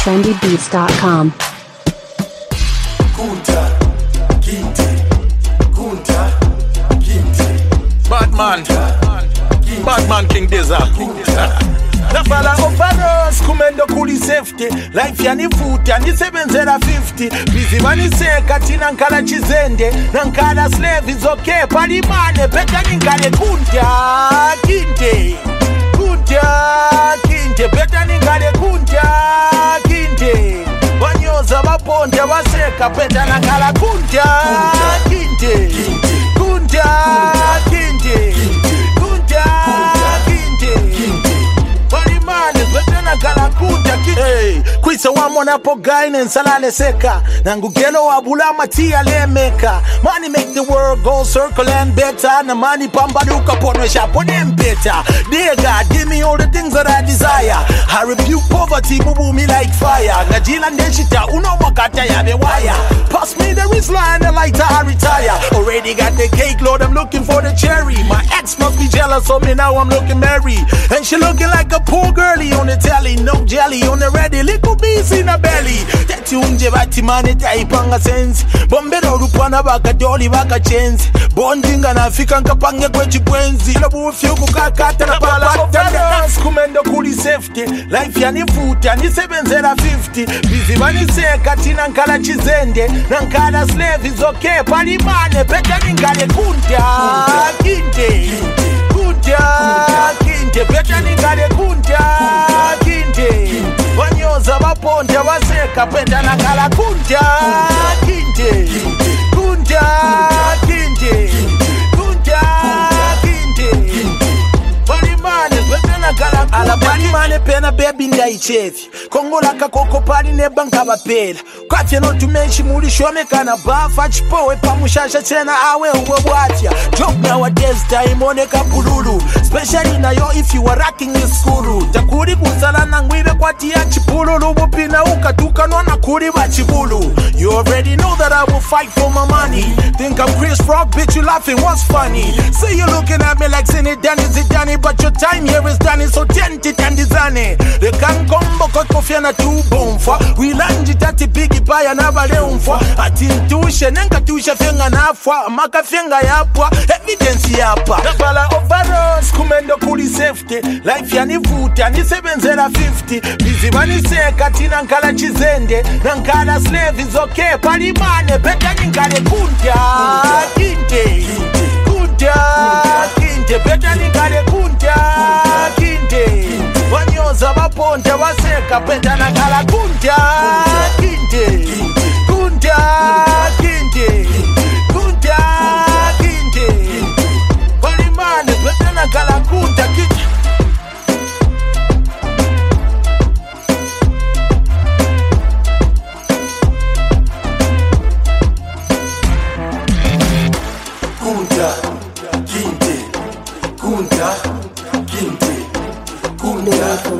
trendybeats.com. Batman King Deza. Nafala overalls kumendo kuli safety. Life yani futi yani 750. Busy mani seka tina nkala chizende. Nankala slave is okay. Palimane beta ningale kunta kinte. Kunta kinte. Beta ningale kunta kinte. Wanyoza waponte waseka beta nankala kunta kinte. Kunta kinte. Hey, kwisa wamona po gaine nsalale seka nangugelo wabula matia lemeka. Money make the world go circle and better. Na money pambaduka pono shapone better. Dear God, give me all the things that I desire. I rebuke poverty, mubu me like fire. Najila neshita uno wakata ya bewaya. Pass me the Rizla and the lighter I retire. Already got the cake, Lord, I'm looking for the cherry. My ex must be jealous of me, now I'm looking merry. And she looking like a poor girlie on the telly. No jelly on the ready, little bees in her belly. Tati unje bati mane taipanga sense. Bombero rupana baka doli baka chance. Bondinga na fika nkapange kwechi kwenzi. Lobu ufyuku kakata na palata. Kumendo kuli safety. Life yani futi yani 750. Busy mani seka tina nkala chizende. Nankala slave is okay. Palimane beta ningale kunta kinte. Kunta kinte. Beta ningale kunta kinte. Wanyoza waponte waseka beta nakala kunta kinte. Kunta kinte. Kunta kinte. Palimane beta nakala kunta. Ala palimane pena baby ndaichefi. Kongola kakoko pali ne banka bapela. Kwatye no tumenshi muli shome kana bafa chipowe pamushasha tena awe uwe bwatya. Job nowadays time oneka pululu. Especially na yo if you are rocking in school. Takuri kusala na ngwibe kwati ya chipululu. Bupina ukatuka nwana kuri wa chibulu. You already know that I will fight for my money. Think I'm Chris Rock, bitch, you laughing, what's funny? Say you looking at me like Zidane, but your time here is done, so tented and dizane. They can't come because Kofiana too boom for. We land it at the biggie pie and have a leon for. At intuition, and Katusha finger nafwa, Maka finger yapwa, evidence yapa. Nafala overalls, kumendo kuli safety. Life yani futi, yani 750. Busy mani seka, tina nkala chizende. Nankala slave is okay. Palimane, beta ningale kunta kinte. Kunta kinte. Beta ningale kunta kinte. Wanyoza waponte waseka beta nakala kunta kinte. Kunta kinte. Kunta kinte. Palimane beta nakala kunta kinte.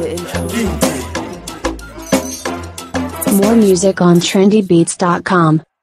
More music on trendybeats.com.